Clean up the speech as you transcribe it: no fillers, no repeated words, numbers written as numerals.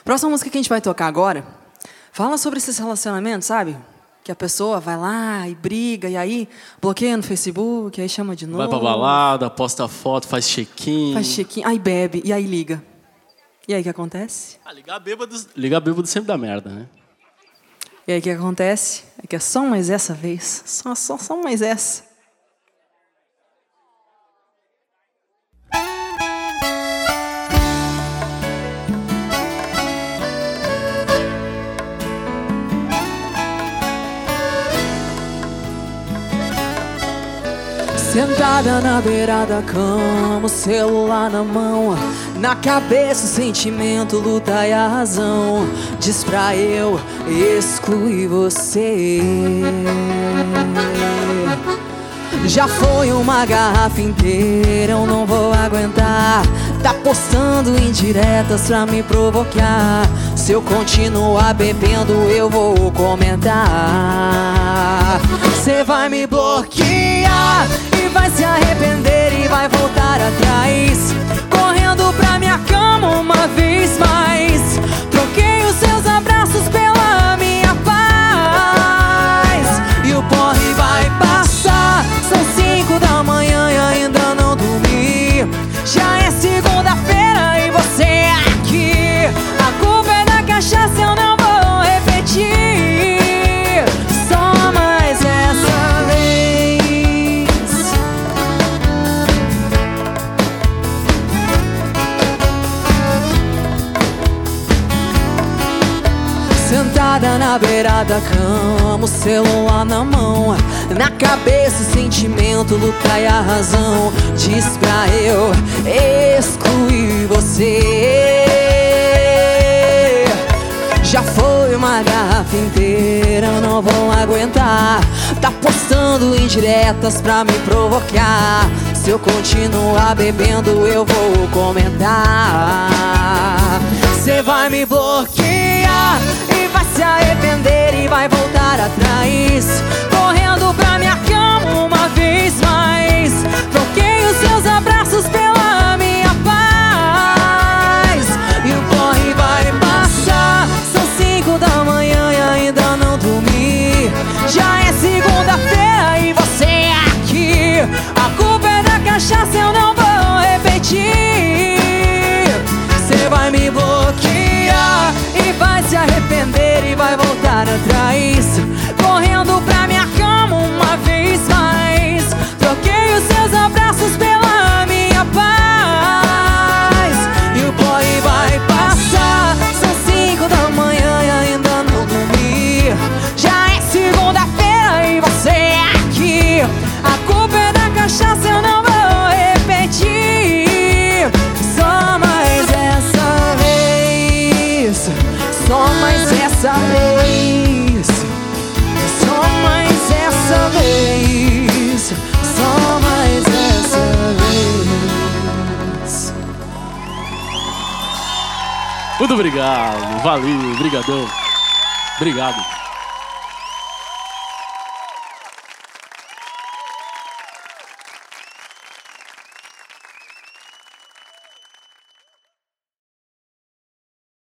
Próxima música que a gente vai tocar agora fala sobre esses relacionamentos, sabe? Que a pessoa vai lá e briga, e aí bloqueia no Facebook, aí chama de novo. Vai pra balada, posta foto, faz check-in. Faz check-in, aí bebe, e aí liga. E aí o que acontece? Ligar bêbado sempre dá merda, né? E aí o que acontece? É que é só mais essa vez. Só mais essa. Sentada na beira da cama, o celular na mão, na cabeça o sentimento, luta e a razão. Diz pra eu excluir você. Já foi uma garrafa inteira, eu não vou aguentar. Tá postando indiretas pra me provocar. Se eu continuar bebendo, eu vou comentar. Cê vai me bloquear e vai se arrepender e vai voltar atrás, correndo pra minha cama uma vez mais. Troquei os seus abraços pela minha paz. E o porre vai passar. São 5 da manhã e ainda não dormi. Já é segunda-feira e você aqui. A culpa é da cachaça, eu não vou repetir. Só mais essa vez. Sentada na beira da cama, o celular na mão, na cabeça o sentimento, luta e a razão. Diz pra eu excluir você. Já foi uma garrafa inteira, eu não vou aguentar. Tá postando indiretas pra me provocar. Se eu continuar bebendo, eu vou comentar. Cê vai me bloquear e vai se arrepender e vai voltar atrás, correndo pra minha cama uma vez mais. Troquei os seus abraços pela minha paz. E o porre vai passar. São 5 da manhã e ainda não dormi. Já é segunda-feira e você aqui. A culpa é da cachaça, eu não vou repetir. Cê vai me bloquear e vai se arrepender e vai voltar atrás, correndo pra minha cama uma vez mais. Troquei os seus abraços pela minha paz. E o boy vai passar. São 5 da manhã e ainda não dormi. Já é segunda-feira e você aqui. A culpa é da cachaça, eu não vou repetir. Só mais essa vez. Só mais essa vez. Só mais essa vez. Só mais essa vez. Muito obrigado, valeu, brigadão. Obrigado.